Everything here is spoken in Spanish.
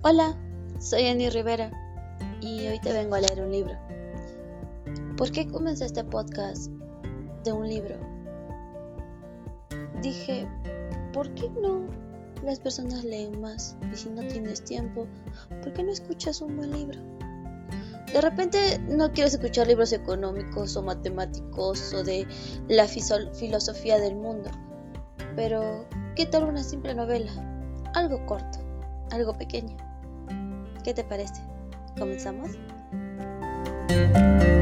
Hola, soy Annie Rivera y hoy te vengo a leer un libro. ¿Por qué comencé este podcast de un libro? Dije, ¿por qué no las personas leen más? Y si no tienes tiempo, ¿por qué no escuchas un buen libro? De repente no quieres escuchar libros económicos o matemáticos o de la filosofía del mundo, pero ¿qué tal una simple novela? Algo corto, algo pequeño. ¿Qué te parece? ¿Comenzamos?